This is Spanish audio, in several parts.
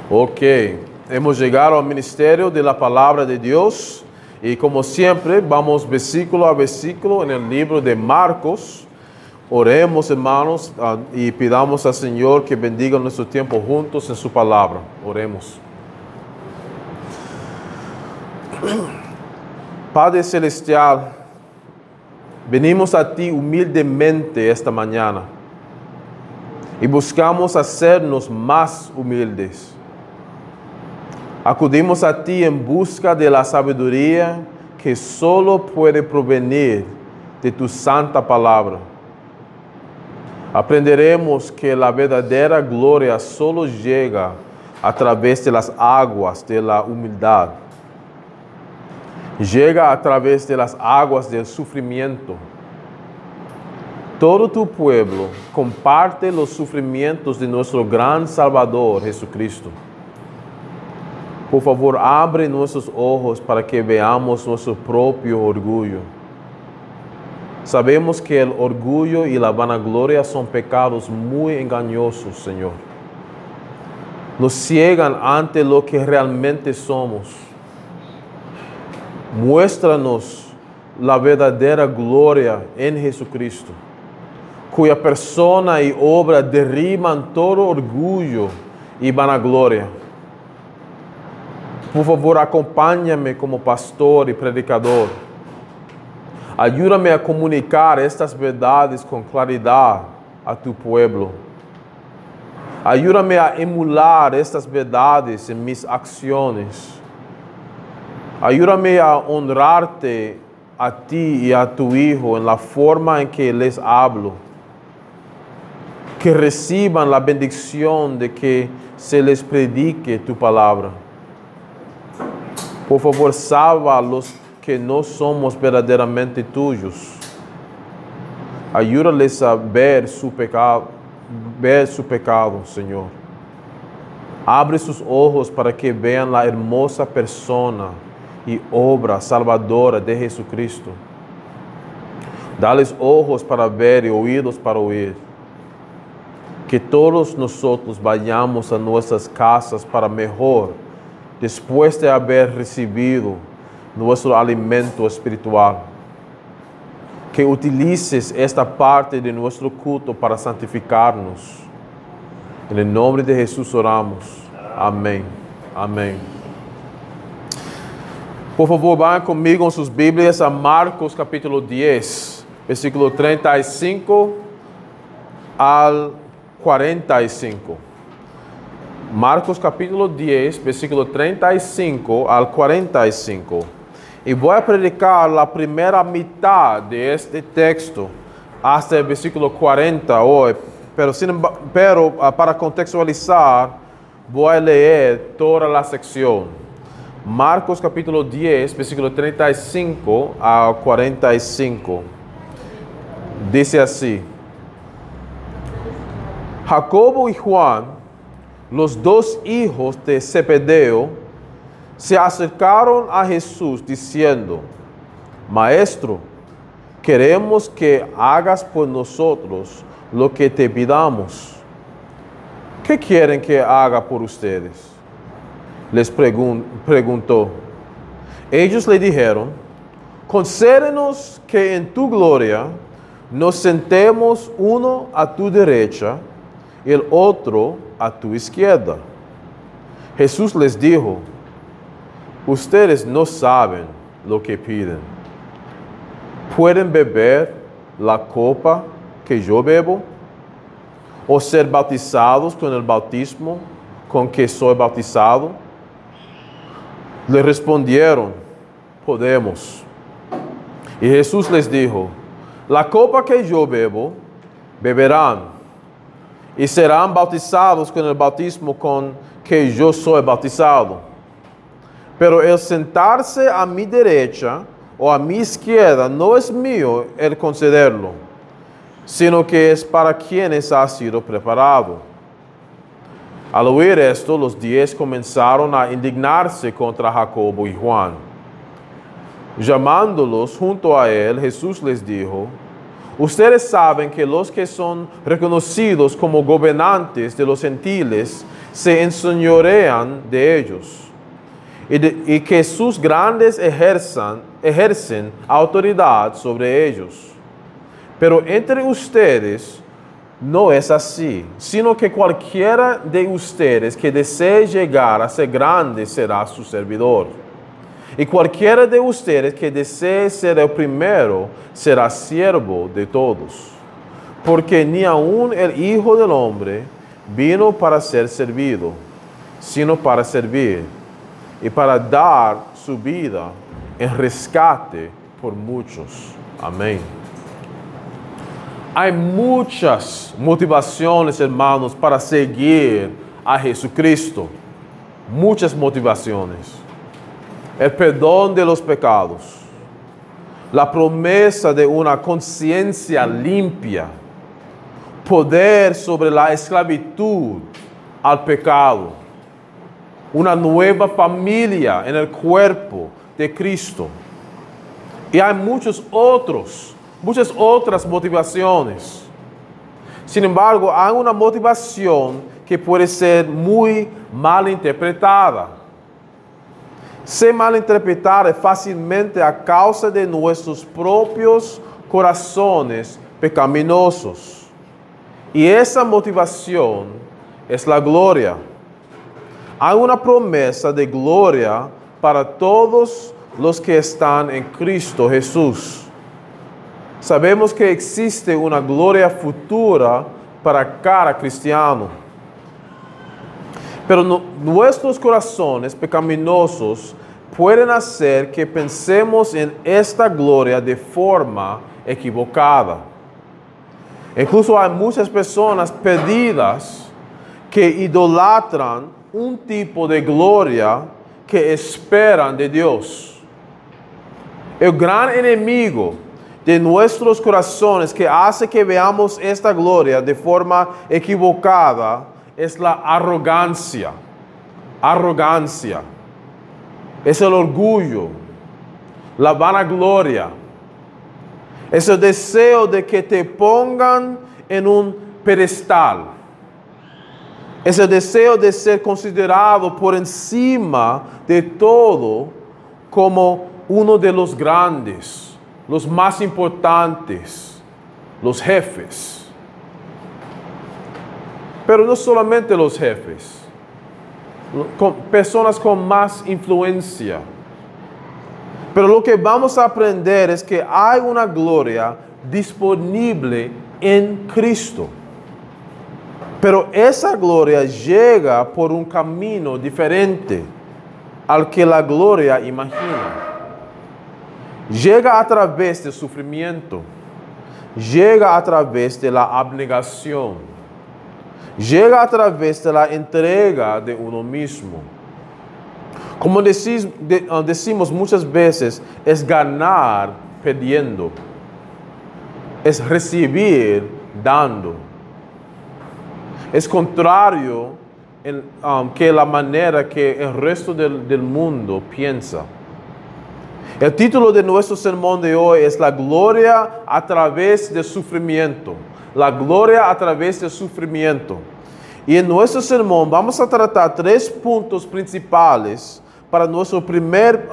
Ok, hemos llegado al ministerio de la palabra de Dios y como siempre vamos versículo a versículo en el libro de Marcos. Oremos, hermanos, y pidamos al Señor que bendiga nuestro tiempo juntos en su palabra. Oremos. Padre Celestial, venimos a ti humildemente esta mañana y buscamos hacernos más humildes. Acudimos a ti en busca de la sabiduría que solo puede provenir de tu santa palabra. Aprenderemos que la verdadera gloria solo llega a través de las aguas de la humildad. Llega a través de las aguas del sufrimiento. Todo tu pueblo comparte los sufrimientos de nuestro gran Salvador Jesucristo. Por favor, abre nuestros ojos para que veamos nuestro propio orgullo. Sabemos que el orgullo y la vanagloria son pecados muy engañosos, Señor. Nos ciegan ante lo que realmente somos. Muéstranos la verdadera gloria en Jesucristo, cuya persona y obra derriban todo orgullo y vanagloria. Por favor, acompáñame como pastor y predicador. Ayúdame a comunicar estas verdades con claridad a tu pueblo. Ayúdame a emular estas verdades en mis acciones. Ayúdame a honrarte a ti y a tu Hijo en la forma en que les hablo. Que reciban la bendición de que se les predique tu palabra. Por favor, salva a los que no somos verdaderamente tuyos. Ayúdales a ver su pecado, Señor. Abre sus ojos para que vean la hermosa persona y obra salvadora de Jesucristo. Dales ojos para ver y oídos para oír. Que todos nosotros vayamos a nuestras casas para mejor, después de haber recibido nuestro alimento espiritual. Que utilices esta parte de nuestro culto para santificarnos. En el nombre de Jesús oramos. Amén. Amén. Por favor, vayan conmigo en sus Biblias a Marcos capítulo 10, versículo 35 al 45. Marcos capítulo 10, versículo 35 al 45. Y voy a predicar la primera mitad de este texto hasta el versículo 40 hoy. Pero para contextualizar, voy a leer toda la sección. Marcos capítulo 10, versículo 35 al 45. Dice así: Jacobo y Juan, los dos hijos de Zebedeo, se acercaron a Jesús diciendo: Maestro, queremos que hagas por nosotros lo que te pidamos. ¿Qué quieren que haga por ustedes? Les preguntó. Ellos le dijeron: concédenos que en tu gloria nos sentemos uno a tu derecha y el otro a tu izquierda. Jesús les dijo: ustedes no saben lo que piden. ¿Pueden beber la copa que yo bebo? ¿O ser bautizados con el bautismo con que soy bautizado? Le respondieron: podemos. Y Jesús les dijo: la copa que yo bebo, beberán, y serán bautizados con el bautismo con que yo soy bautizado. Pero el sentarse a mi derecha o a mi izquierda no es mío el concederlo, sino que es para quienes ha sido preparado. Al oír esto, los 10 comenzaron a indignarse contra Jacobo y Juan. Llamándolos junto a él, Jesús les dijo: Ustedes saben que los que son reconocidos como gobernantes de los gentiles se enseñorean de ellos, y que sus grandes ejercen autoridad sobre ellos. Pero entre ustedes no es así, sino que cualquiera de ustedes que desee llegar a ser grande será su servidor. Y cualquiera de ustedes que desee ser el primero será siervo de todos. Porque ni aun el Hijo del Hombre vino para ser servido, sino para servir y para dar su vida en rescate por muchos. Amén. Hay muchas motivaciones, hermanos, para seguir a Jesucristo. Muchas motivaciones. El perdón de los pecados, la promesa de una conciencia limpia, poder sobre la esclavitud al pecado, una nueva familia en el cuerpo de Cristo. Y hay muchas otras motivaciones. Sin embargo, hay una motivación que puede ser muy mal interpretada. Se malinterpretar fácilmente a causa de nuestros propios corazones pecaminosos. Y esa motivación es la gloria. Hay una promesa de gloria para todos los que están en Cristo Jesús. Sabemos que existe una gloria futura para cada cristiano. Pero nuestros corazones pecaminosos pueden hacer que pensemos en esta gloria de forma equivocada. Incluso hay muchas personas perdidas que idolatran un tipo de gloria que esperan de Dios. El gran enemigo de nuestros corazones que hace que veamos esta gloria de forma equivocada es la arrogancia. Arrogancia. Es el orgullo, la vanagloria. Es el deseo de que te pongan en un pedestal. Es el deseo de ser considerado por encima de todo como uno de los grandes, los más importantes, los jefes. Pero no solamente los jefes, personas con más influencia. Pero lo que vamos a aprender es que hay una gloria disponible en Cristo. Pero esa gloria llega por un camino diferente al que la gloria imagina. Llega a través del sufrimiento. Llega a través de la abnegación. Llega a través de la entrega de uno mismo. Como decimos muchas veces, es ganar pidiendo. Es recibir dando. Es contrario que la manera que el resto del mundo piensa. El título de nuestro sermón de hoy es La gloria a través del sufrimiento. La gloria a través del sufrimiento. Y en nuestro sermón vamos a tratar tres puntos principales para nuestro primer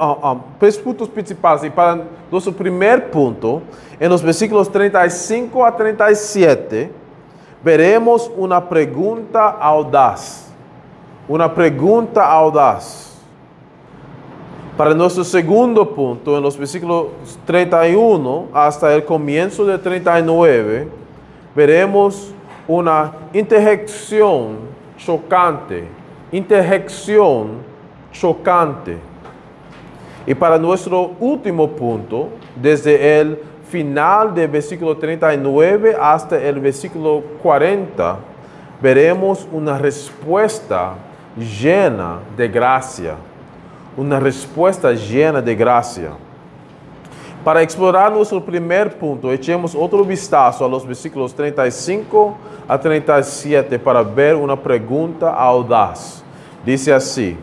punto. En los versículos 35 a 37 veremos una pregunta audaz. Una pregunta audaz. Para nuestro segundo punto, en los versículos 31 hasta el comienzo de 39, veremos una interjección chocante. Interjección chocante. Y para nuestro último punto, desde el final del versículo 39 hasta el versículo 40, veremos una respuesta llena de gracia. Una respuesta llena de gracia. Para explorar nuestro primer punto, echemos otro vistazo a los versículos 35 a 37 para ver una pregunta audaz. Dice así: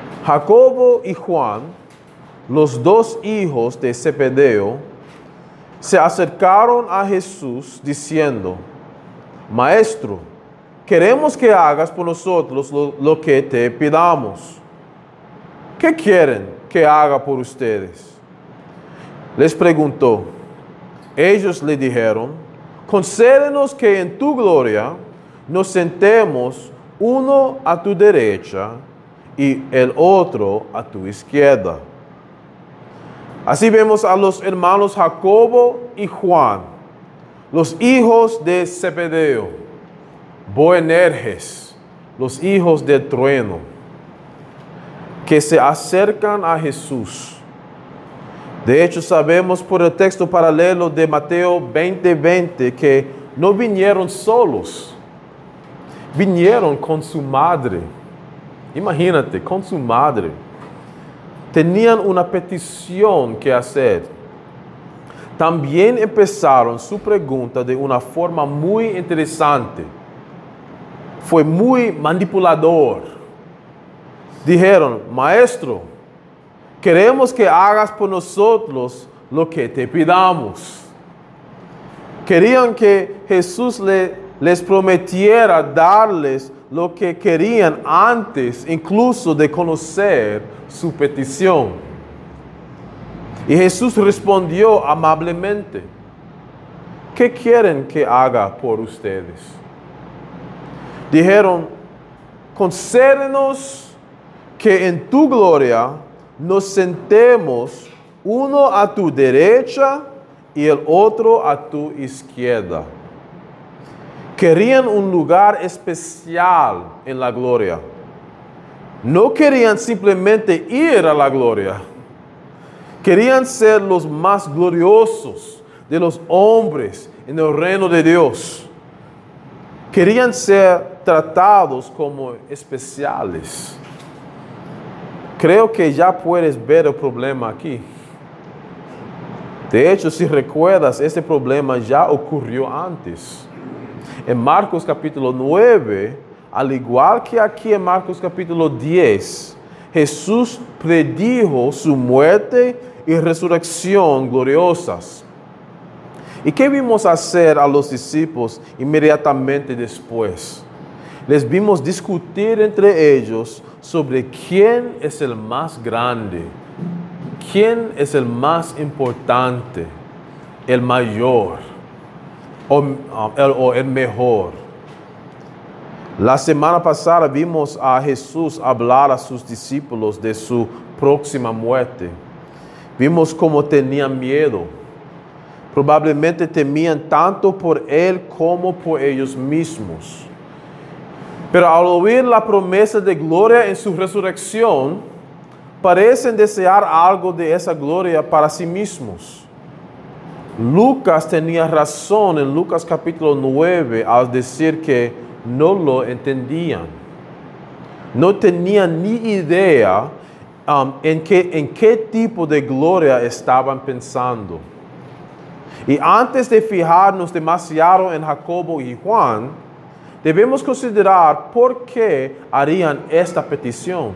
Jacobo y Juan, los dos hijos de Zebedeo, se acercaron a Jesús diciendo, Maestro, queremos que hagas por nosotros lo que te pidamos. ¿Qué quieren que haga por ustedes? Les preguntó. Ellos le dijeron, concédenos que en tu gloria nos sentemos uno a tu derecha y el otro a tu izquierda. Así vemos a los hermanos Jacobo y Juan, los hijos de Zebedeo, Boanerges, los hijos del trueno, que se acercan a Jesús. De hecho, sabemos por el texto paralelo de Mateo 20:20 que no vinieron solos, vinieron con su madre. Imagínate, con su madre. Tenían una petición que hacer. También empezaron su pregunta de una forma muy interesante. Fue muy manipulador. Dijeron, Maestro, queremos que hagas por nosotros lo que te pidamos. Querían que Jesús les prometiera darles lo que querían antes incluso de conocer su petición. Y Jesús respondió amablemente, ¿qué quieren que haga por ustedes? Dijeron, concédenos que en tu gloria nos sentemos uno a tu derecha y el otro a tu izquierda. Querían un lugar especial en la gloria. No querían simplemente ir a la gloria. Querían ser los más gloriosos de los hombres en el reino de Dios. Querían ser tratados como especiales. Creo que ya puedes ver el problema aquí. De hecho, si recuerdas, este problema ya ocurrió antes. En Marcos capítulo 9, al igual que aquí en Marcos capítulo 10, Jesús predijo su muerte y resurrección gloriosas. ¿Y qué vimos hacer a los discípulos inmediatamente después? Les vimos discutir entre ellos sobre quién es el más grande, quién es el más importante, el mayor o el mejor. La semana pasada vimos a Jesús hablar a sus discípulos de su próxima muerte. Vimos cómo tenían miedo. Probablemente temían tanto por Él como por ellos mismos. Pero al oír la promesa de gloria en su resurrección, parecen desear algo de esa gloria para sí mismos. Lucas tenía razón en Lucas capítulo 9 al decir que no lo entendían. No tenían ni idea en qué tipo de gloria estaban pensando. Y antes de fijarnos demasiado en Jacobo y Juan, debemos considerar por qué harían esta petición.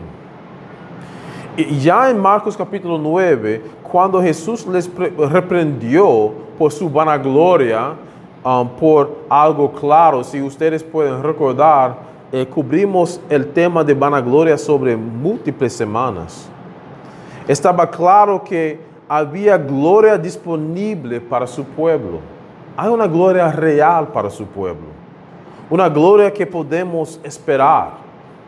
Y ya en Marcos capítulo 9, cuando Jesús les reprendió por su vanagloria, por algo claro, si ustedes pueden recordar, cubrimos el tema de vanagloria sobre múltiples semanas. Estaba claro que había gloria disponible para su pueblo. Hay una gloria real para su pueblo. Una gloria que podemos esperar.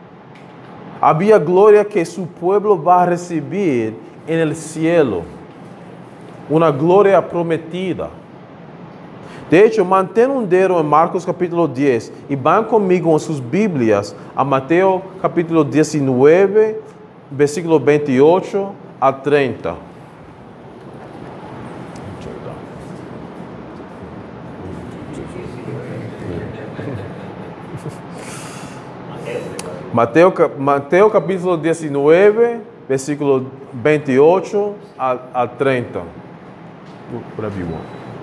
Había gloria que su pueblo va a recibir en el cielo. Una gloria prometida. De hecho, mantén un dedo en Marcos capítulo 10 y van conmigo en sus Biblias a Mateo capítulo 19, versículo 28 a 30. Mateo capítulo 19, versículo 28 a 30. Whatever you want.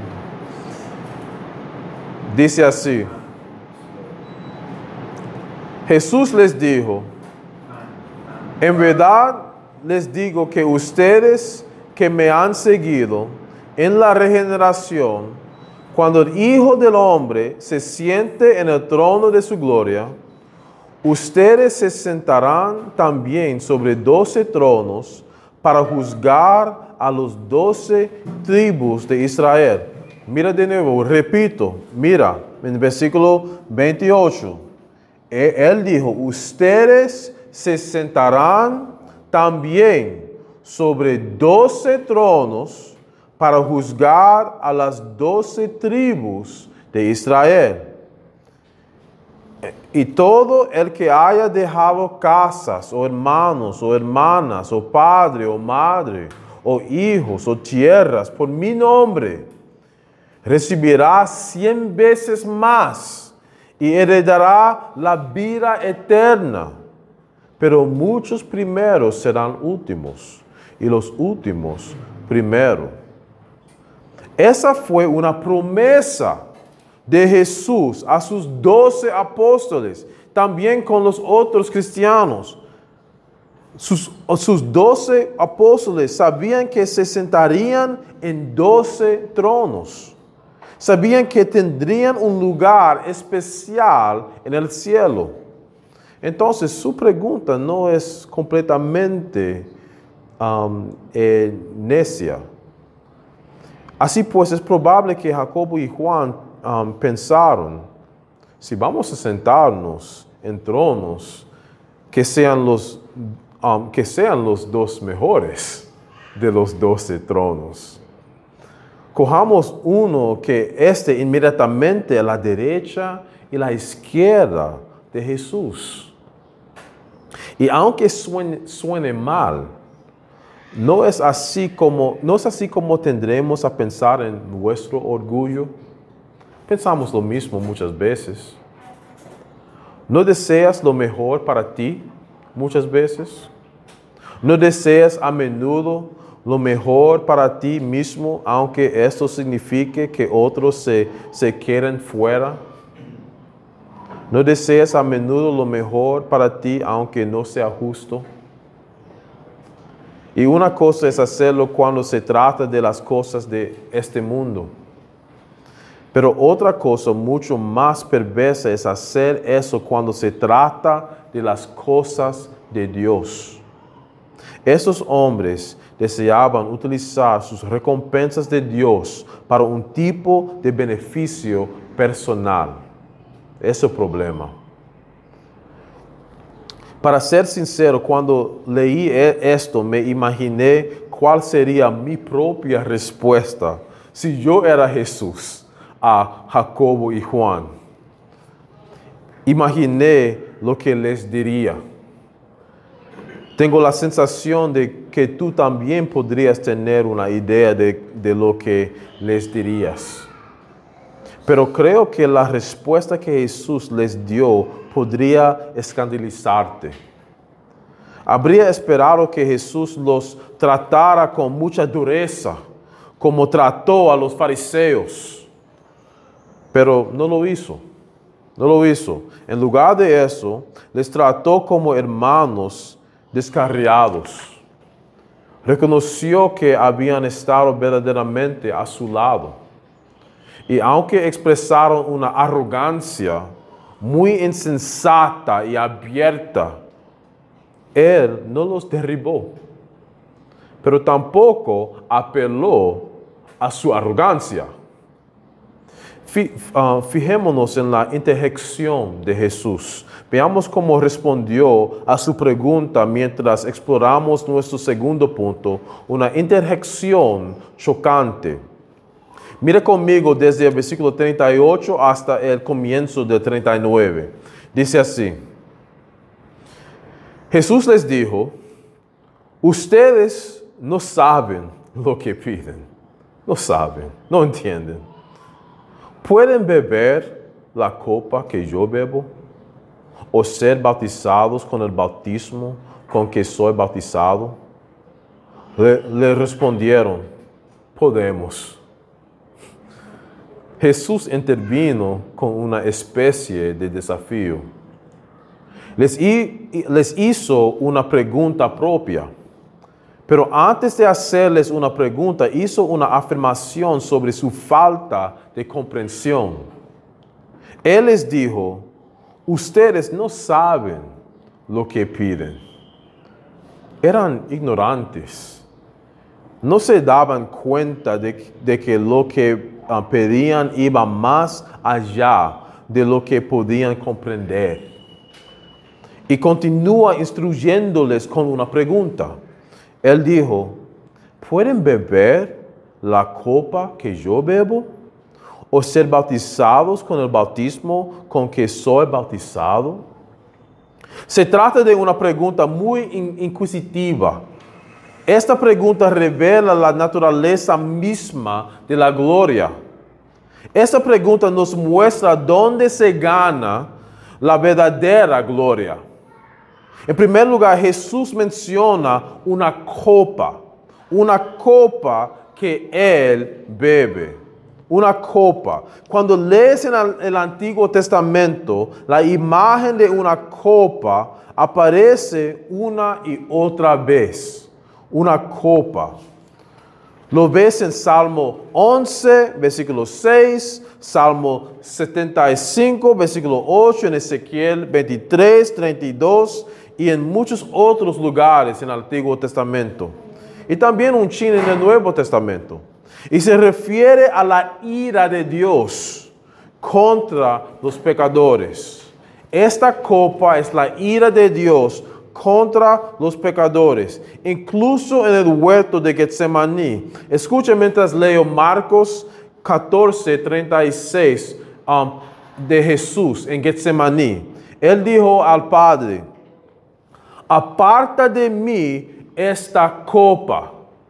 Dice así: Jesús les dijo, en verdad les digo que ustedes que me han seguido en la regeneración, cuando el Hijo del Hombre se siente en el trono de su gloria, ustedes se sentarán también sobre 12 tronos para juzgar a los 12 tribus de Israel. Mira de nuevo, repito, mira, en el versículo 28. Él dijo, ustedes se sentarán también sobre 12 tronos para juzgar a las 12 tribus de Israel. Y todo el que haya dejado casas, o hermanos, o hermanas, o padre, o madre, o hijos, o tierras, por mi nombre, recibirá 100 veces más y heredará la vida eterna. Pero muchos primeros serán últimos, y los últimos primero. Esa fue una promesa de Jesús a sus 12 apóstoles, también con los otros cristianos. Sus 12 apóstoles sabían que se sentarían en 12 tronos. Sabían que tendrían un lugar especial en el cielo. Entonces, su pregunta no es completamente necia. Así pues, es probable que Jacobo y Juan pensaron, si vamos a sentarnos en tronos, que sean los 2 mejores de los 12 tronos. Cojamos uno que esté inmediatamente a la derecha y la izquierda de Jesús. Y aunque suene mal, no es así como tendremos a pensar en nuestro orgullo. Pensamos lo mismo muchas veces. ¿No deseas lo mejor para ti muchas veces? ¿No deseas a menudo lo mejor para ti mismo, aunque esto signifique que otros se queden fuera? ¿No deseas a menudo lo mejor para ti, aunque no sea justo? Y una cosa es hacerlo cuando se trata de las cosas de este mundo. Pero otra cosa mucho más perversa es hacer eso cuando se trata de las cosas de Dios. Esos hombres deseaban utilizar sus recompensas de Dios para un tipo de beneficio personal. Ese es el problema. Para ser sincero, cuando leí esto, me imaginé cuál sería mi propia respuesta si yo era Jesús a Jacobo y Juan. Imaginé lo que les diría. Tengo la sensación de que tú también podrías tener una idea de lo que les dirías. Pero creo que la respuesta que Jesús les dio podría escandalizarte. Habría esperado que Jesús los tratara con mucha dureza, como trató a los fariseos. Pero no lo hizo. No lo hizo. En lugar de eso, les trató como hermanos descarriados. Reconoció que habían estado verdaderamente a su lado. Y aunque expresaron una arrogancia muy insensata y abierta, Él no los derribó, pero tampoco apeló a su arrogancia. Fijémonos en la interjección de Jesús. Veamos cómo respondió a su pregunta mientras exploramos nuestro segundo punto, una interjección chocante. Mira conmigo desde el versículo 38 hasta el comienzo del 39. Dice así: Jesús les dijo, ustedes no saben lo que piden. No saben, no entienden. ¿Pueden beber la copa que yo bebo? ¿O ser bautizados con el bautismo con que soy bautizado? Le respondieron, podemos. Jesús intervino con una especie de desafío. Les hizo una pregunta propia. Pero antes de hacerles una pregunta, hizo una afirmación sobre su falta de comprensión. Él les dijo, ustedes no saben lo que piden. Eran ignorantes. No se daban cuenta de que lo que pedían iba más allá de lo que podían comprender. Y continúa instruyéndoles con una pregunta. Él dijo, ¿pueden beber la copa que yo bebo? ¿O ser bautizados con el bautismo con que soy bautizado? Se trata de una pregunta muy inquisitiva. Esta pregunta revela la naturaleza misma de la gloria. Esta pregunta nos muestra dónde se gana la verdadera gloria. En primer lugar, Jesús menciona una copa que Él bebe. Una copa. Cuando lees en el Antiguo Testamento, la imagen de una copa aparece una y otra vez. Una copa. Lo ves en Salmo 11, versículo 6, Salmo 75, versículo 8, en Ezequiel 23, 32 y en muchos otros lugares en el Antiguo Testamento. Y también un chin en el Nuevo Testamento. Y se refiere a la ira de Dios contra los pecadores. Esta copa es la ira de Dios contra los pecadores, incluso en el huerto de Getsemaní. Escuchen mientras leo Marcos 14, 36 de Jesús en Getsemaní. Él dijo al Padre, aparta de mí esta copa,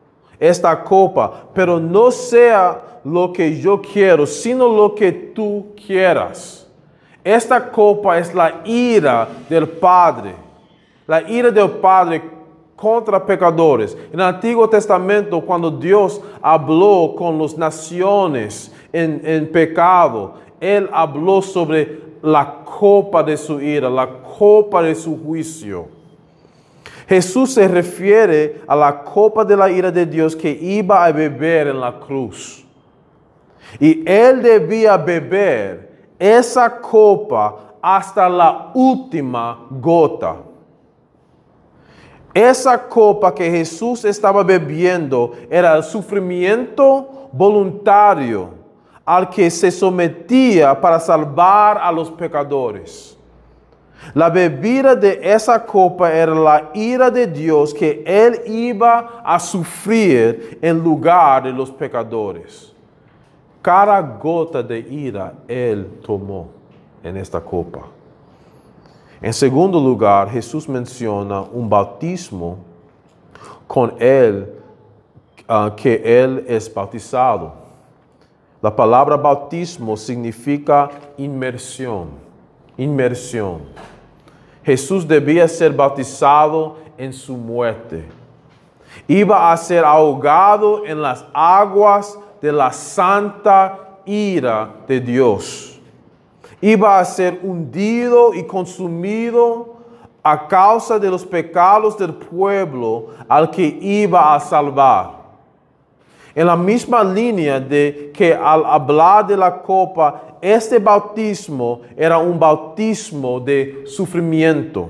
pero no sea lo que yo quiero, sino lo que tú quieras. Esta copa es la ira del Padre. La ira del Padre contra pecadores. En el Antiguo Testamento, cuando Dios habló con las naciones en pecado, Él habló sobre la copa de su ira, la copa de su juicio. Jesús se refiere a la copa de la ira de Dios que iba a beber en la cruz. Y Él debía beber esa copa hasta la última gota. Esa copa que Jesús estaba bebiendo era el sufrimiento voluntario al que se sometía para salvar a los pecadores. La bebida de esa copa era la ira de Dios que Él iba a sufrir en lugar de los pecadores. Cada gota de ira Él tomó en esta copa. En segundo lugar, Jesús menciona un bautismo con Él, que Él es bautizado. La palabra bautismo significa inmersión. Inmersión. Jesús debía ser bautizado en su muerte. Iba a ser ahogado en las aguas de la santa ira de Dios. Iba a ser hundido y consumido a causa de los pecados del pueblo al que iba a salvar. En la misma línea de que al hablar de la copa, este bautismo era un bautismo de sufrimiento.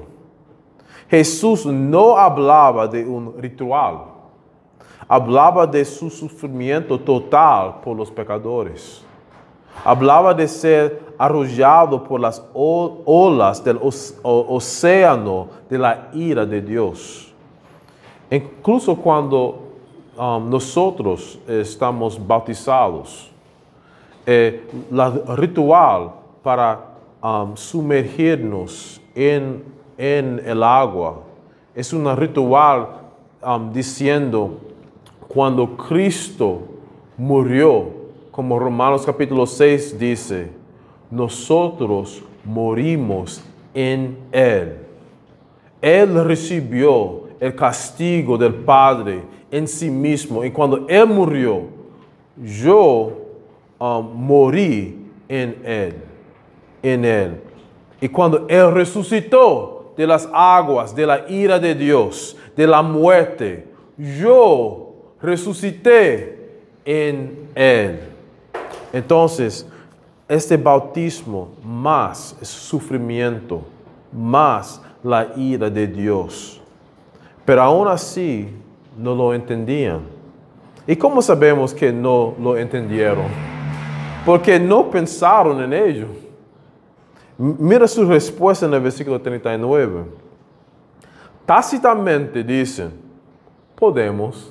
Jesús no hablaba de un ritual, hablaba de su sufrimiento total por los pecadores. Hablaba de ser arrollado por las olas del océano de la ira de Dios. Incluso cuando nosotros estamos bautizados, el ritual para sumergirnos en el agua es un ritual diciendo cuando Cristo murió, como Romanos capítulo 6 dice, nosotros morimos en Él. Él recibió el castigo del Padre en sí mismo. Y cuando Él murió, yo morí en Él. Y cuando Él resucitó de las aguas, de la ira de Dios, de la muerte, yo resucité en Él. Entonces, este bautismo más es sufrimiento, más la ira de Dios. Pero aún así no lo entendían. ¿Y cómo sabemos que no lo entendieron? Porque no pensaron en ello. Mira su respuesta en el versículo 39. Tácitamente dicen, podemos,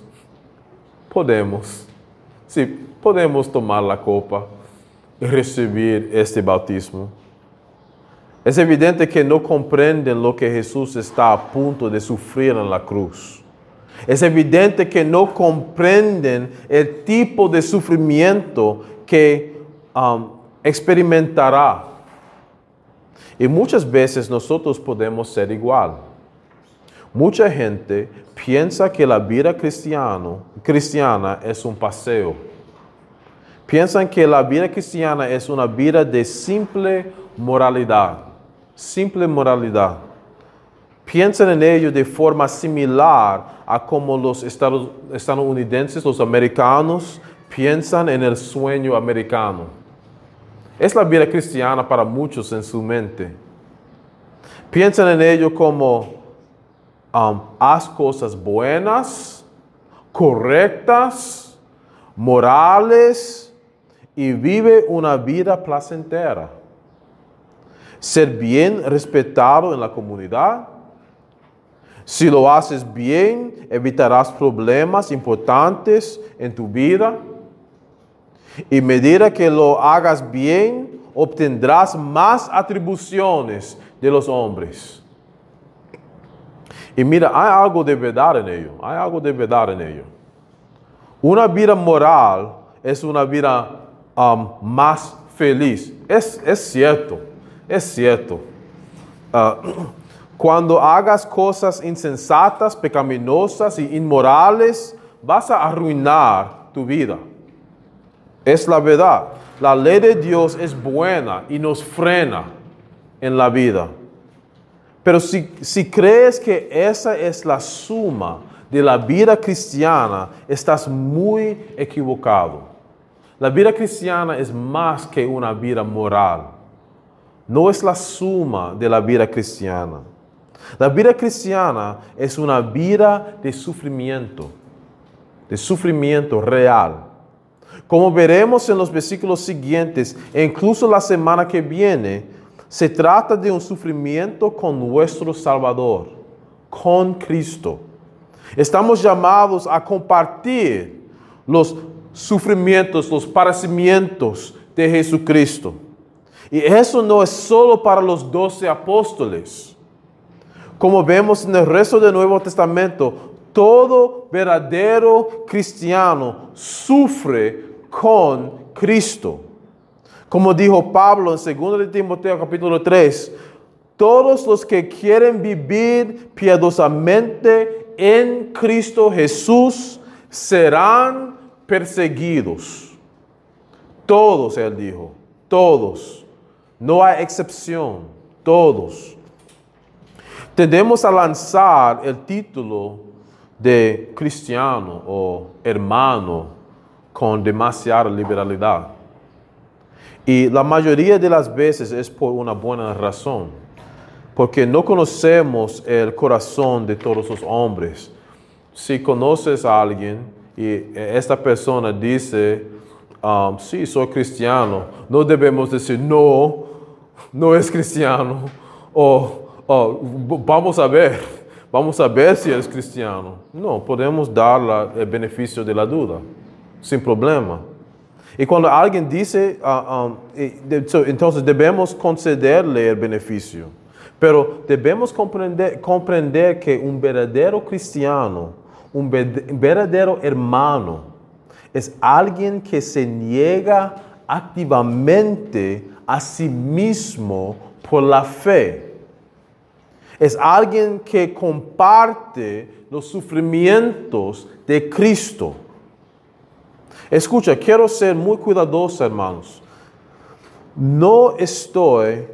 sí, podemos tomar la copa y recibir este bautismo. Es evidente que no comprenden lo que Jesús está a punto de sufrir en la cruz. Es evidente que no comprenden el tipo de sufrimiento que experimentará. Y muchas veces nosotros podemos ser igual. Mucha gente piensa que la vida cristiana es un paseo. Piensan que la vida cristiana es una vida de simple moralidad. Simple moralidad. Piensan en ello de forma similar a como los estadounidenses, los americanos, piensan en el sueño americano. Es la vida cristiana para muchos en su mente. Piensan en ello como haz cosas buenas, correctas, morales y vive una vida placentera. Ser bien respetado en la comunidad. Si lo haces bien, evitarás problemas importantes en tu vida. Y a medida que lo hagas bien, obtendrás más atribuciones de los hombres. Y mira, hay algo de verdad en ello. Hay algo de verdad en ello. Una vida moral es una vida más feliz. Es cierto. Es cierto. Cuando hagas cosas insensatas, pecaminosas y inmorales, vas a arruinar tu vida. Es la verdad. La ley de Dios es buena y nos frena en la vida. Pero si crees que esa es la suma de la vida cristiana, estás muy equivocado. La vida cristiana es más que una vida moral. No es la suma de la vida cristiana. La vida cristiana es una vida de sufrimiento real. Como veremos en los versículos siguientes, e incluso la semana que viene, se trata de un sufrimiento con nuestro Salvador, con Cristo. Estamos llamados a compartir los sufrimientos, los padecimientos de Jesucristo. Y eso no es solo para los 12 apóstoles. Como vemos en el resto del Nuevo Testamento, todo verdadero cristiano sufre con Cristo. Como dijo Pablo en 2 de Timoteo capítulo 3, todos los que quieren vivir piadosamente en Cristo Jesús serán perseguidos. Todos, él dijo, todos. No hay excepción, todos. Tendemos a lanzar el título de cristiano o hermano con demasiada liberalidad. Y la mayoría de las veces es por una buena razón, porque no conocemos el corazón de todos los hombres. Si conoces a alguien y esta persona dice, sí, soy cristiano, no debemos decir, no es cristiano, vamos a ver si es cristiano. No, podemos dar el beneficio de la duda, sin problema. Y cuando alguien dice, entonces debemos concederle el beneficio. Pero debemos comprender que un verdadero cristiano, un verdadero hermano, es alguien que se niega activamente a sí mismo por la fe. Es alguien que comparte los sufrimientos de Cristo. Escucha, quiero ser muy cuidadoso, hermanos. No estoy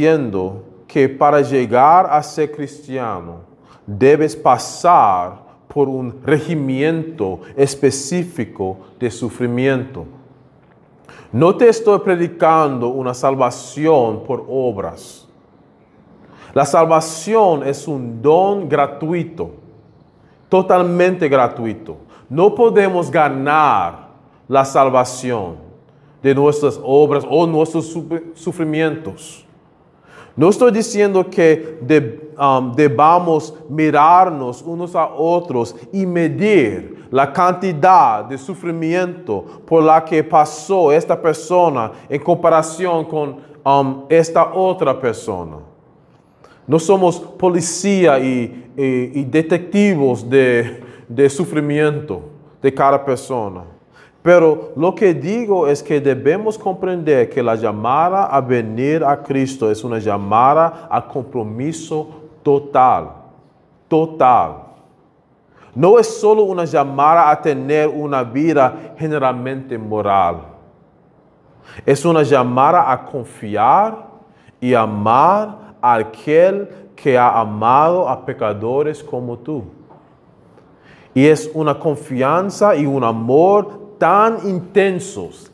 diciendo que para llegar a ser cristiano debes pasar por un regimiento específico de sufrimiento. No te estoy predicando una salvación por obras. La salvación es un don gratuito, totalmente gratuito. No podemos ganar la salvación de nuestras obras o nuestros sufrimientos. No estoy diciendo que debamos mirarnos unos a otros y medir la cantidad de sufrimiento por la que pasó esta persona en comparación con esta otra persona. No somos policía y detectivos de sufrimiento de cada persona. Pero lo que digo es que debemos comprender que la llamada a venir a Cristo es una llamada a compromiso total. Total. No es solo una llamada a tener una vida generalmente moral. Es una llamada a confiar y amar a aquel que ha amado a pecadores como tú. Y es una confianza y un amor tan intensos,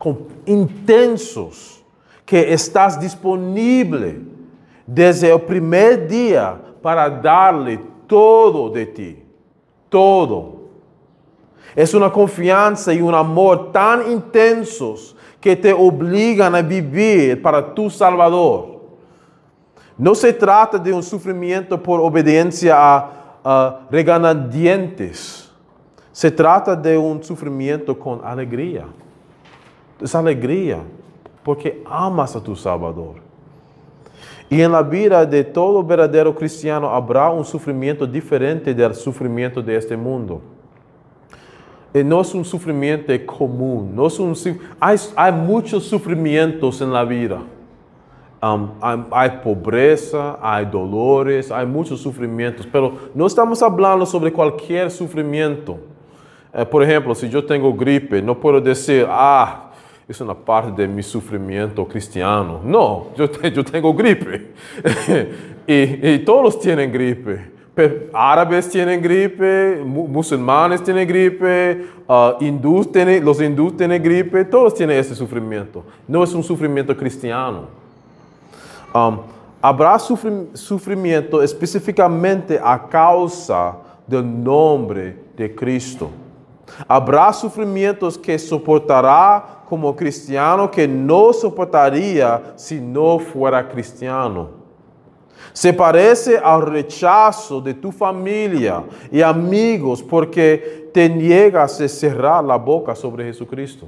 que estás disponible desde el primer día para darle todo de ti. Todo. Es una confianza y un amor tan intensos que te obligan a vivir para tu Salvador. No se trata de un sufrimiento por obediencia a regañadientes. Se trata de un sufrimiento con alegría. Es alegría porque amas a tu Salvador. Y en la vida de todo verdadero cristiano habrá un sufrimiento diferente del sufrimiento de este mundo. No es un sufrimiento común. Hay muchos sufrimientos en la vida. Hay pobreza, hay dolores, hay muchos sufrimientos. Pero no estamos hablando sobre cualquier sufrimiento. Por ejemplo, si yo tengo gripe, no puedo decir, es una parte de mi sufrimiento cristiano. No, yo tengo gripe. y todos tienen gripe. Árabes tienen gripe, musulmanes tienen gripe, los hindúes tienen gripe, todos tienen ese sufrimiento. No es un sufrimiento cristiano. Habrá sufrimiento específicamente a causa del nombre de Cristo. Habrá sufrimientos que soportará como cristiano que no soportaría si no fuera cristiano. Se parece al rechazo de tu familia y amigos porque te niegas a cerrar la boca sobre Jesucristo.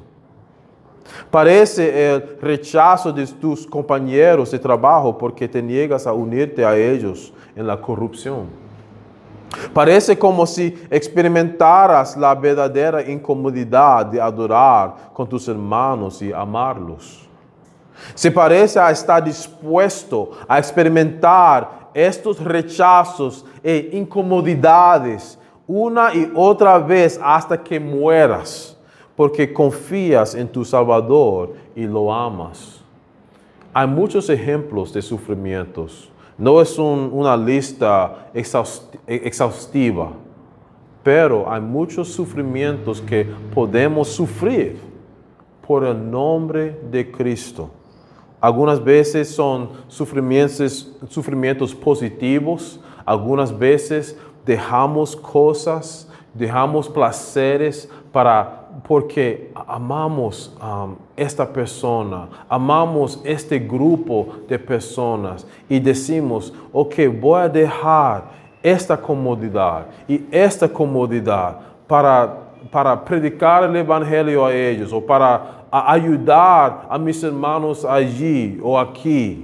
Parece el rechazo de tus compañeros de trabajo porque te niegas a unirte a ellos en la corrupción. Parece como si experimentaras la verdadera incomodidad de adorar con tus hermanos y amarlos. Se parece a estar dispuesto a experimentar estos rechazos e incomodidades una y otra vez hasta que mueras, porque confías en tu Salvador y lo amas. Hay muchos ejemplos de sufrimientos. No es una lista exhaustiva, pero hay muchos sufrimientos que podemos sufrir por el nombre de Cristo. Algunas veces son sufrimientos positivos, algunas veces dejamos cosas, dejamos placeres porque amamos esta persona, amamos este grupo de personas y decimos, ok, voy a dejar esta comodidad y esta comodidad para predicar el evangelio a ellos o para ayudar a mis hermanos allí o aquí.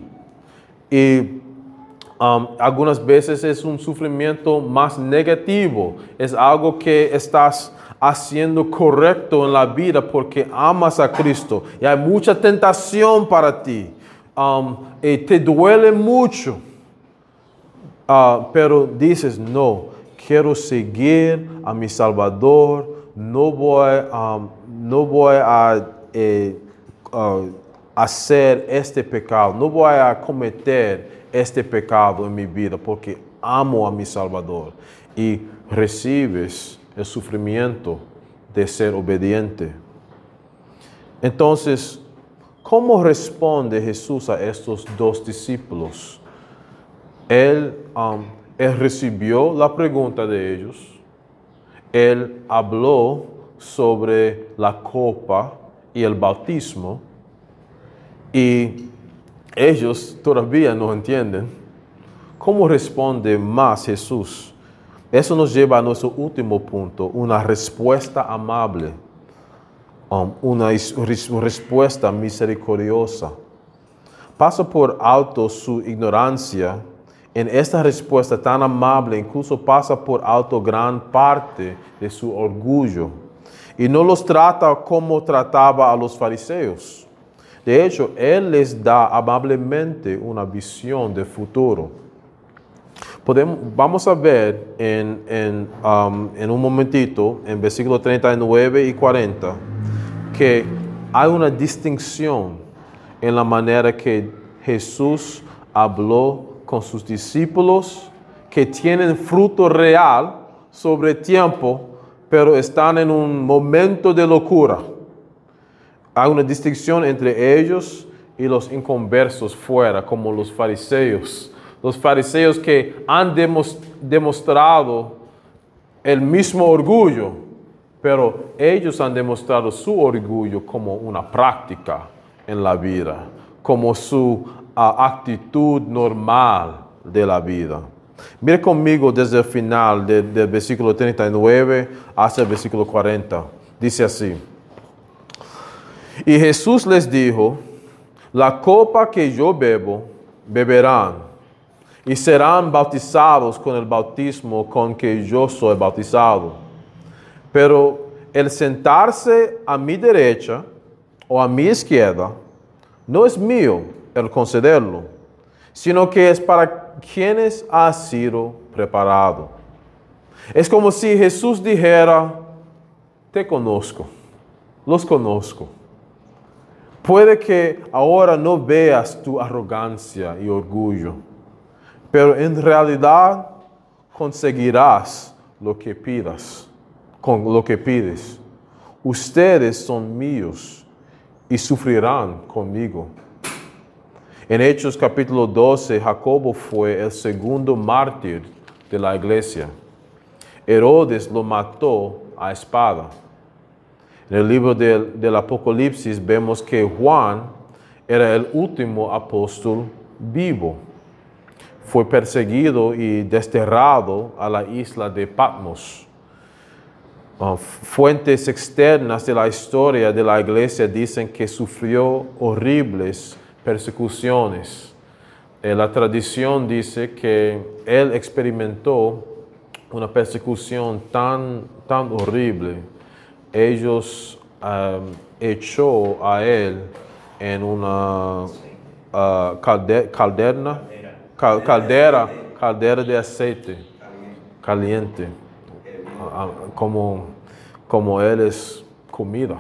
Y algunas veces es un sufrimiento más negativo, es algo que estás haciendo correcto en la vida porque amas a Cristo y hay mucha tentación para ti, y te duele mucho, pero dices, no, quiero seguir a mi Salvador, no voy a hacer este pecado, no voy a cometer este pecado en mi vida porque amo a mi Salvador, y recibes el sufrimiento de ser obediente. Entonces, ¿cómo responde Jesús a estos dos discípulos? Él recibió la pregunta de ellos, él habló sobre la copa y el bautismo, y ellos todavía no entienden. ¿Cómo responde más Jesús? Eso nos lleva a nuestro último punto, una respuesta amable, una respuesta misericordiosa. Pasa por alto su ignorancia. En esta respuesta tan amable, incluso pasa por alto gran parte de su orgullo. Y no los trata como trataba a los fariseos. De hecho, Él les da amablemente una visión de futuro. Vamos a ver en un momentito, en versículos 39 y 40, que hay una distinción en la manera que Jesús habló con sus discípulos que tienen fruto real sobre tiempo, pero están en un momento de locura. Hay una distinción entre ellos y los inconversos fuera, como los fariseos. Los fariseos que han demostrado el mismo orgullo, pero ellos han demostrado su orgullo como una práctica en la vida, como su actitud normal de la vida. Mire conmigo desde el final del versículo 39 hasta el versículo 40. Dice así: y Jesús les dijo, la copa que yo bebo, beberán, y serán bautizados con el bautismo con que yo soy bautizado. Pero el sentarse a mi derecha o a mi izquierda no es mío el concederlo, sino que es para quienes ha sido preparado. Es como si Jesús dijera, te conozco, los conozco. Puede que ahora no veas tu arrogancia y orgullo, pero en realidad conseguirás lo que pidas, con lo que pides. Ustedes son míos y sufrirán conmigo. En Hechos capítulo 12, Jacobo fue el segundo mártir de la iglesia. Herodes lo mató a espada. En el libro del Apocalipsis vemos que Juan era el último apóstol vivo. Fue perseguido y desterrado a la isla de Patmos. Fuentes externas de la historia de la iglesia dicen que sufrió horribles persecuciones. La tradición dice que él experimentó una persecución tan horrible. Ellos echó a él en una caldera de aceite caliente, como él es comida,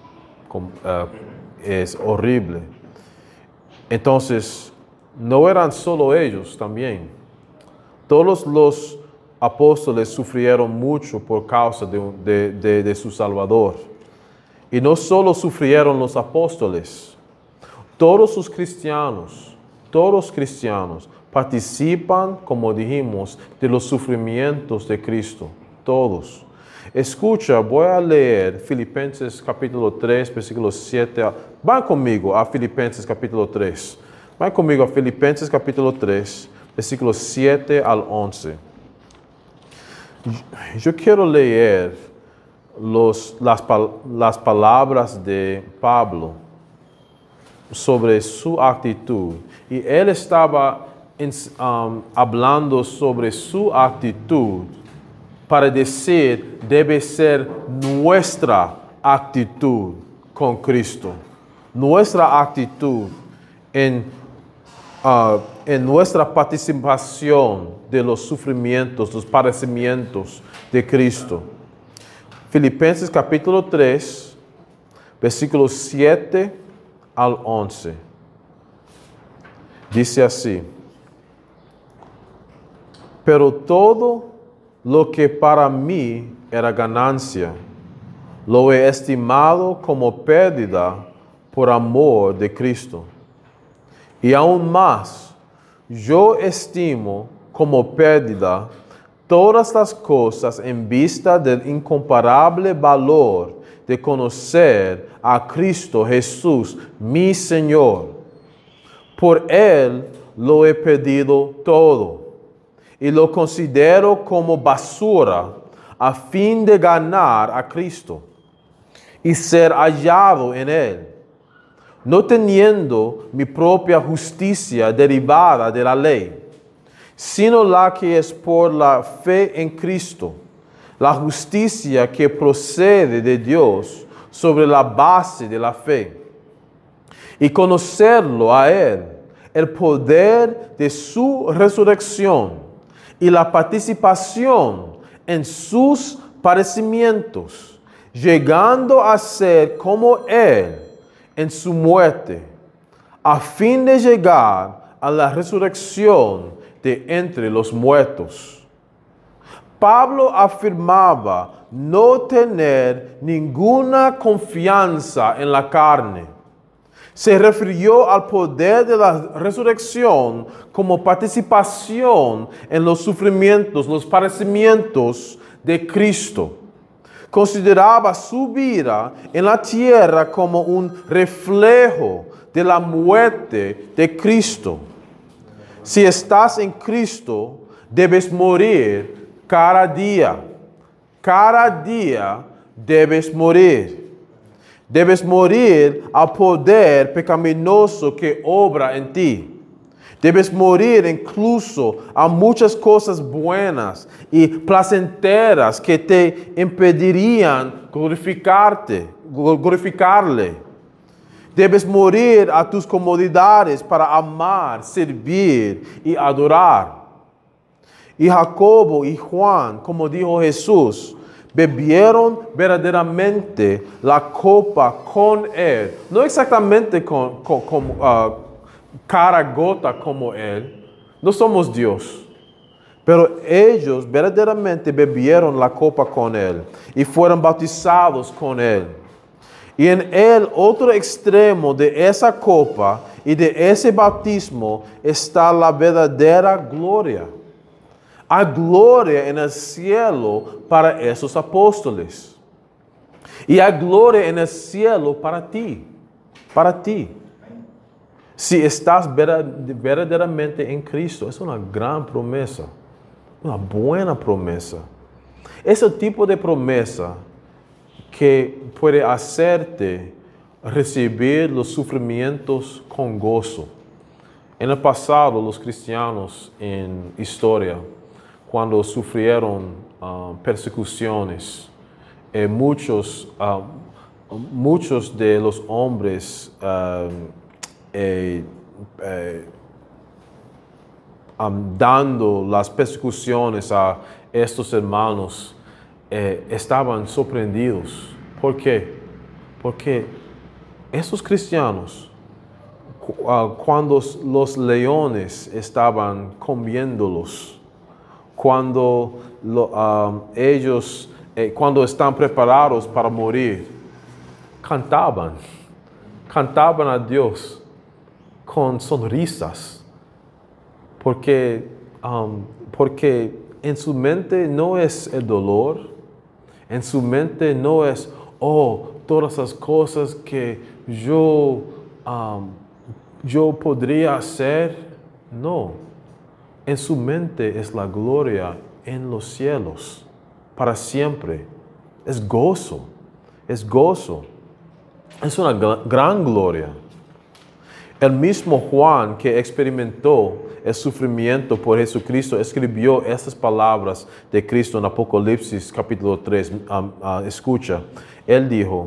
es horrible. Entonces, no eran solo ellos también. Todos los apóstoles sufrieron mucho por causa de su Salvador. Y no solo sufrieron los apóstoles, todos los cristianos participan, como dijimos, de los sufrimientos de Cristo. Todos. Escucha, voy a leer Filipenses capítulo 3, versículo 7. Van conmigo a Filipenses capítulo 3. Van conmigo a Filipenses capítulo 3, versículos 7 al 11. Yo quiero leer las palabras de Pablo sobre su actitud. Y él estaba hablando sobre su actitud para decir, debe ser nuestra actitud con Cristo. Nuestra actitud en nuestra participación de los sufrimientos, los padecimientos de Cristo. Filipenses capítulo 3, versículos 7 al 11. Dice así: Pero todo lo que para mí era ganancia, lo he estimado como pérdida por amor de Cristo. Y aún más, yo estimo como pérdida todas las cosas en vista del incomparable valor de conocer a Cristo Jesús, mi Señor. Por Él lo he perdido todo y lo considero como basura a fin de ganar a Cristo y ser hallado en Él, no teniendo mi propia justicia derivada de la ley, sino la que es por la fe en Cristo, la justicia que procede de Dios sobre la base de la fe, y conocerlo a Él, el poder de su resurrección y la participación en sus padecimientos, llegando a ser como Él en su muerte, a fin de llegar a la resurrección de entre los muertos. Pablo afirmaba no tener ninguna confianza en la carne. Se refirió al poder de la resurrección como participación en los sufrimientos, los padecimientos de Cristo. Consideraba su vida en la tierra como un reflejo de la muerte de Cristo. Si estás en Cristo, debes morir cada día. Cada día debes morir. Debes morir al poder pecaminoso que obra en ti. Debes morir incluso a muchas cosas buenas y placenteras que te impedirían glorificarle. Debes morir a tus comodidades para amar, servir y adorar. Y Jacobo y Juan, como dijo Jesús, bebieron verdaderamente la copa con Él. No exactamente cada gota como Él. No somos Dios. Pero ellos verdaderamente bebieron la copa con Él y fueron bautizados con Él. Y en el otro extremo de esa copa y de ese bautismo está la verdadera gloria. Hay gloria en el cielo para esos apóstoles. Y hay gloria en el cielo para ti. Para ti. Si estás verdaderamente en Cristo, es una gran promesa. Una buena promesa. Es el tipo de promesa que puede hacerte recibir los sufrimientos con gozo. En el pasado, los cristianos en historia, cuando sufrieron persecuciones, muchos de los hombres dando las persecuciones a estos hermanos, estaban sorprendidos. ¿Por qué? Porque esos cristianos, cuando los leones estaban comiéndolos, cuando ellos, cuando están preparados para morir, cantaban a Dios con sonrisas, porque en su mente no es el dolor, en su mente no es, todas las cosas que yo podría hacer. No, en su mente es la gloria en los cielos, para siempre. Es gozo, es una gran gloria. El mismo Juan que experimentó el sufrimiento por Jesucristo escribió estas palabras de Cristo en Apocalipsis capítulo 3. Escucha, él dijo,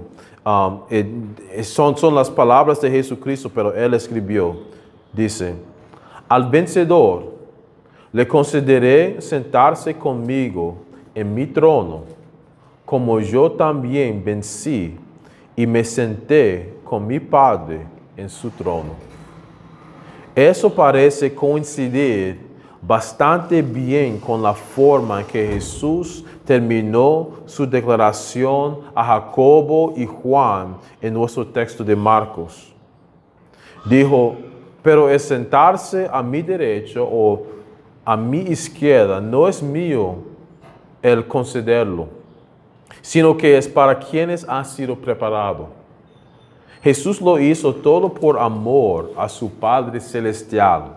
son las palabras de Jesucristo, pero él escribió, dice, al vencedor le concederé sentarse conmigo en mi trono, como yo también vencí y me senté con mi Padre en su trono. Eso parece coincidir bastante bien con la forma en que Jesús terminó su declaración a Jacobo y Juan en nuestro texto de Marcos. Dijo, pero el sentarse a mi derecha o a mi izquierda no es mío el concederlo, sino que es para quienes ha sido preparado. Jesús lo hizo todo por amor a su Padre Celestial.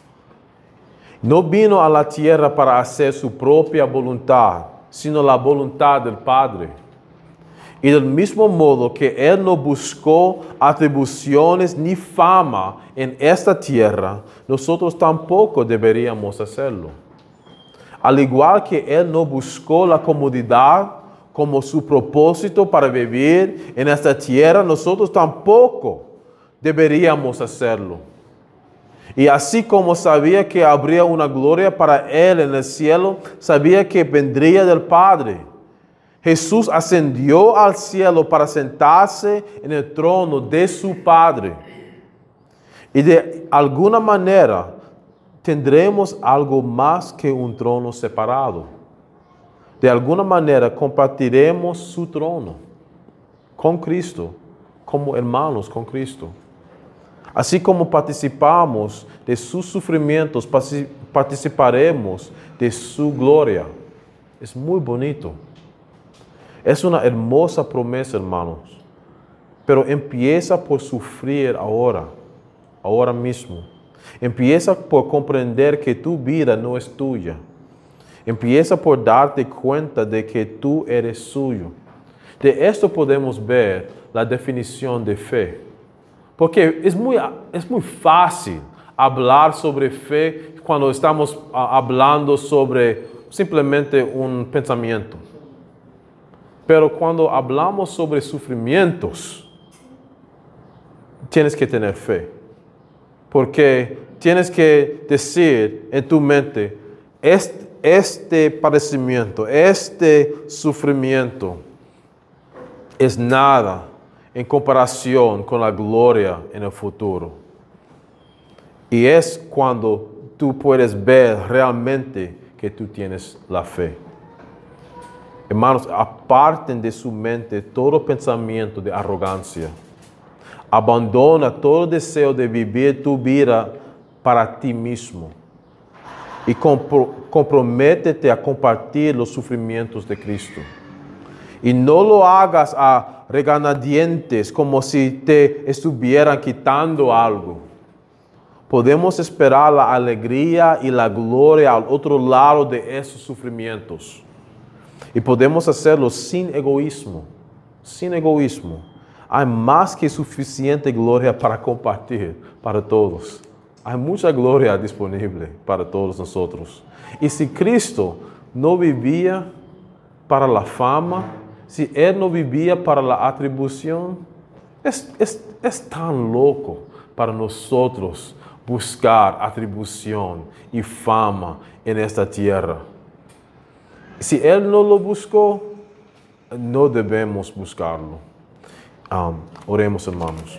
No vino a la tierra para hacer su propia voluntad, sino la voluntad del Padre. Y del mismo modo que Él no buscó atribuciones ni fama en esta tierra, nosotros tampoco deberíamos hacerlo. Al igual que Él no buscó la comodidad como su propósito para vivir en esta tierra, nosotros tampoco deberíamos hacerlo. Y así como sabía que habría una gloria para Él en el cielo, sabía que vendría del Padre. Jesús ascendió al cielo para sentarse en el trono de su Padre. Y de alguna manera tendremos algo más que un trono separado. De alguna manera compartiremos su trono con Cristo, como hermanos con Cristo. Así como participamos de sus sufrimientos, participaremos de su gloria. Es muy bonito. Es una hermosa promesa, hermanos. Pero empieza por sufrir ahora mismo. Empieza por comprender que tu vida no es tuya. Empieza por darte cuenta de que tú eres suyo. De esto podemos ver la definición de fe. Porque es muy fácil hablar sobre fe cuando estamos hablando sobre simplemente un pensamiento. Pero cuando hablamos sobre sufrimientos, tienes que tener fe. Porque tienes que decir en tu mente, este padecimiento, este sufrimiento es nada en comparación con la gloria en el futuro. Y es cuando tú puedes ver realmente que tú tienes la fe. Hermanos, aparten de su mente todo pensamiento de arrogancia. Abandona todo deseo de vivir tu vida para ti mismo. Y comprométete a compartir los sufrimientos de Cristo. Y no lo hagas a regañadientes como si te estuvieran quitando algo. Podemos esperar la alegría y la gloria al otro lado de esos sufrimientos. Y podemos hacerlo sin egoísmo. Sin egoísmo. Hay más que suficiente gloria para compartir para todos. Hay mucha gloria disponible para todos nosotros. Y si Cristo no vivía para la fama, si Él no vivía para la atribución, es tan loco para nosotros buscar atribución y fama en esta tierra. Si Él no lo buscó, no debemos buscarlo. Oremos, hermanos.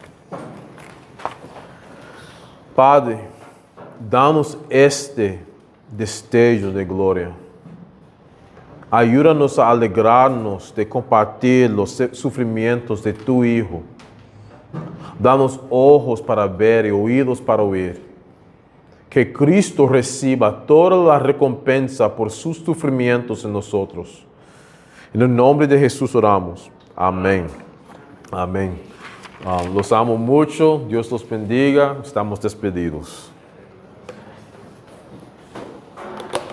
Padre, danos este destello de gloria. Ayúdanos a alegrarnos de compartir los sufrimientos de tu Hijo. Danos ojos para ver y oídos para oír. Que Cristo reciba toda la recompensa por sus sufrimientos en nosotros. En el nombre de Jesús oramos. Amén. Amén. Los amo mucho. Dios los bendiga. Estamos despedidos.